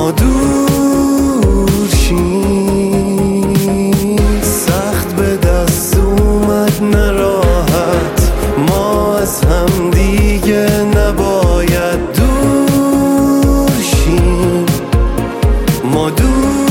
ما دور شیم، سخت به دست اومد نراحت، ما از هم دیگه نباید دور شیم، ما دور